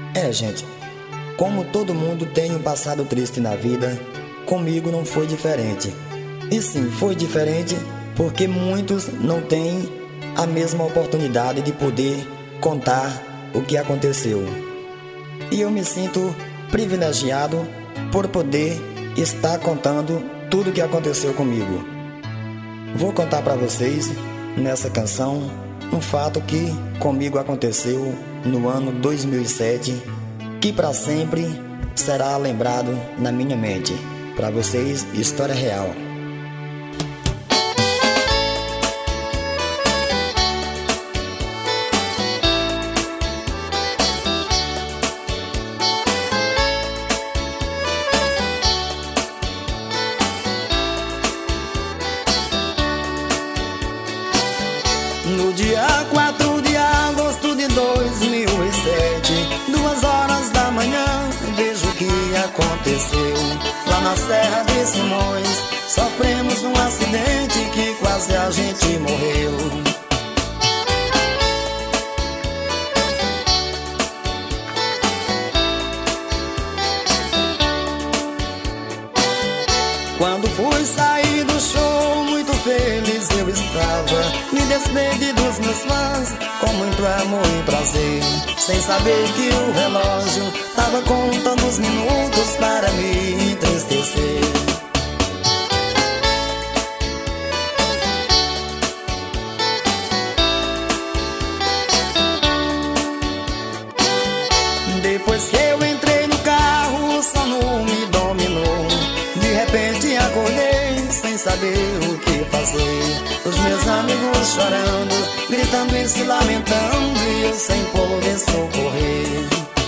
Gente, como todo mundo tem um passado triste na vida, comigo não foi diferente. E sim, foi diferente porque muitos não têm a mesma oportunidade de poder contar o que aconteceu. E eu me sinto privilegiado por poder estar contando tudo o que aconteceu comigo. Vou contar para vocês, nessa canção, um fato que comigo aconteceu no ano 2007, que para sempre será lembrado na minha mente. Para vocês, história real. No dia 4 de agosto de 2007, 2 horas da manhã, vejo o que aconteceu. Lá na Serra de Simões, sofremos um acidente que quase a gente morreu. Quando fui sair do show, muito feliz eu estava. Me despedi dos meus fãs com muito amor e prazer, sem saber que o relógio tava contando os minutos para me entristecer. Depois que eu entrei no carro, o sono me dominou. De repente acordei sem saber o que fazer. Os meus amigos chorando, gritando e se lamentando, e eu sem poder socorrer.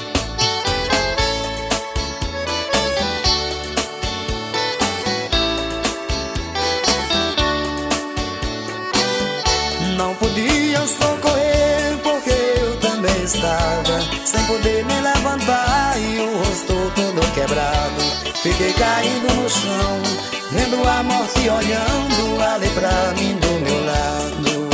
Não podia socorrer porque eu também estava sem poder me levantar e o rosto todo quebrado. Fiquei caído no chão, vendo a morte olhando ali pra mim do meu lado.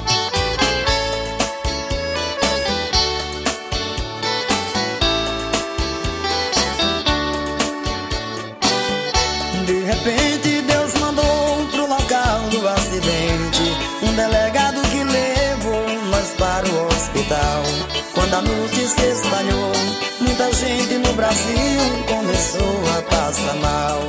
De repente Deus mandou pro local do acidente um delegado que levou nós para o hospital. Quando a notícia espalhou, muita gente no Brasil começou a passar mal.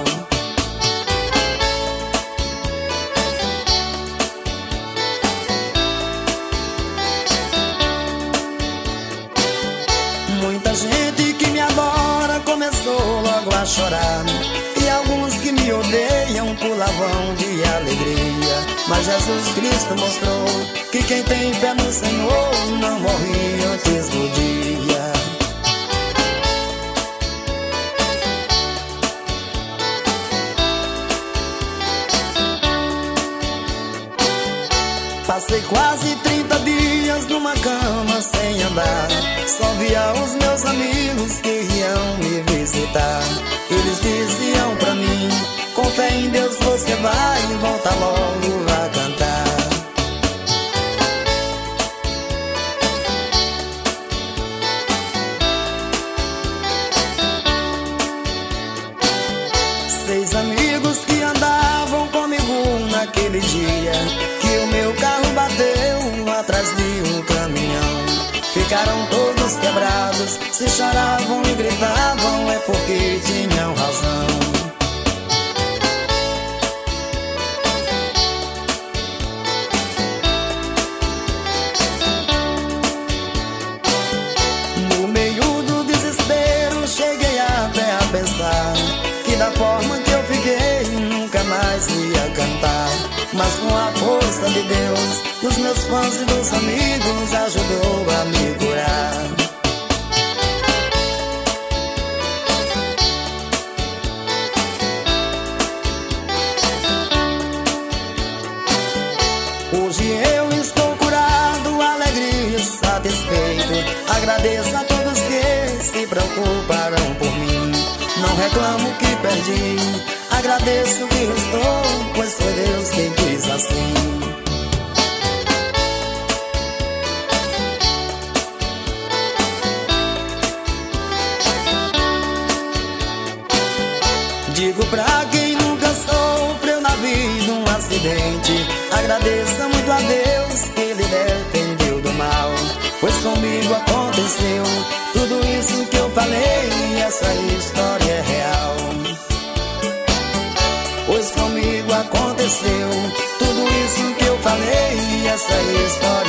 Muita gente que me adora começou logo a chorar, e alguns que me odeiam pulavam de alegria. Mas Jesus Cristo mostrou que quem tem fé no Senhor não morre antes do dia. Passei quase 30 dias numa cama sem andar. Só via os meus amigos que iam me visitar. Eles diziam pra mim: com fé em Deus você vai voltar logo a cantar. Seis amigos que andavam comigo naquele dia, que o meu carro bateu atrás de um caminhão. Ficaram todos quebrados, se choravam e gritavam, é porque tinham razão. No meio do desespero cheguei até a pensar que da forma que eu fiquei nunca mais ia cantar. Mas com a força de Deus, dos meus fãs e dos amigos, ajudou a me curar. Hoje eu estou curado, alegre e satisfeito. Agradeço a todos que se preocuparam por mim. Não reclamo que perdi, agradeço que estou, pois foi Deus quem quis assim. digo pra quem nunca sofreu na vida um acidente: agradeça muito a Deus que Ele defendeu do mal, pois comigo aconteceu tudo isso que eu falei, e essa história é real. Pois comigo aconteceu tudo isso que eu falei, e essa história